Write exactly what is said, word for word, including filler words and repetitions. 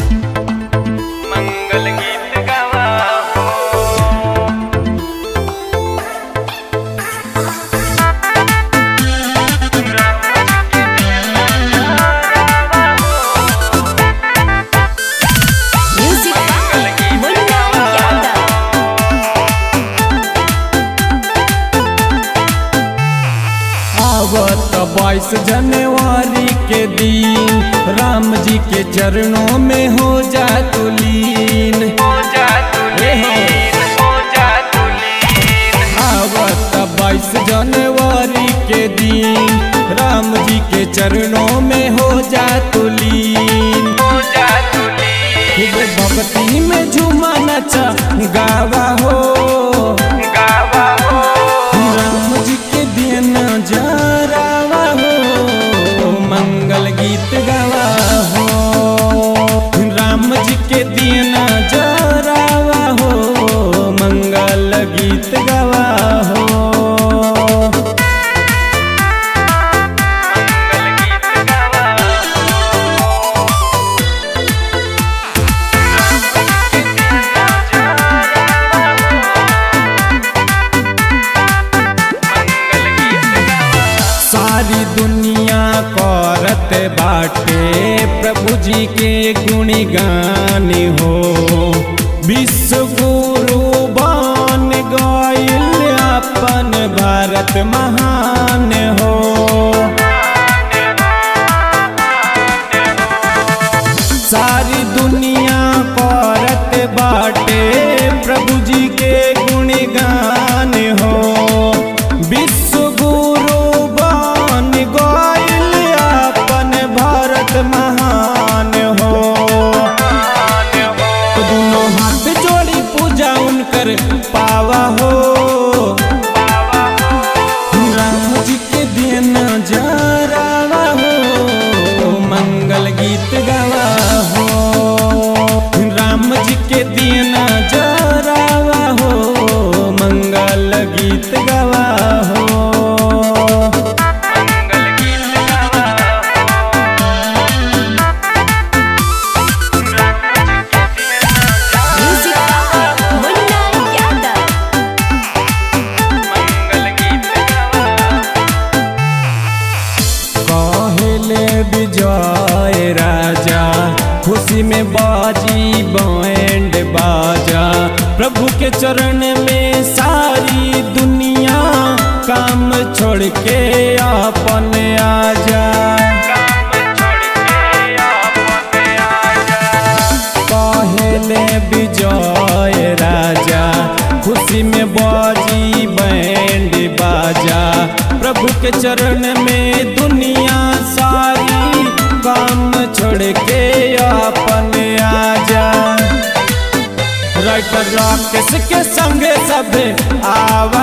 मंगल गीत गावा हो। आवत बाईस जनवरी के दिन राम जी के चरणों में हो जा तू लीन, हो जा तू लीन, हो जा तू लीन। आवत बाईस जनवरी के दिन राम जी के चरणों में हो जा तू लीन, हो जा तू लीन। खूब भक्ति में झूमा नचा गावा हो, गावा हो। राम जी के दिन जरावा हो, मंगल गीत गावा हो। राम जी के दिन जरावा हो, मंगल गीत गावा हो। मंगल गीत गावा हो। सारी दुनिया करत बाटे प्रभु जी के गुणगान हो। विश्व गुरु बन गइल अपन भारत महान हो। सारी दुनिया करत बाटे प्रभु जी के गुणगान हो। विश्व गुरु बन गइल अपन भारत महान हो। दोनों हाथ जोड़ी पूजा उनकर पावा हो। राम जी के दिन जरावा हो, मंगल गीत गावा हो। राम जी के दिन जरावा हो, मंगल गीत गावा हो। मंगल गीत गावा मंगल गीत गावा। कहले विजय राजा खुशी में बाजी बैंड बाजा। प्रभु के चरण में सारी दुनिया काम छोड़ के अपन आजा। काम छोड़ के आपने आजा। कहले विजय राजा खुशी में बाजी बैंड बाजा। प्रभु के चरण में दुनिया सारी काम छोड़ के अपन आजा। राइटर राकेश के संगे सब आवा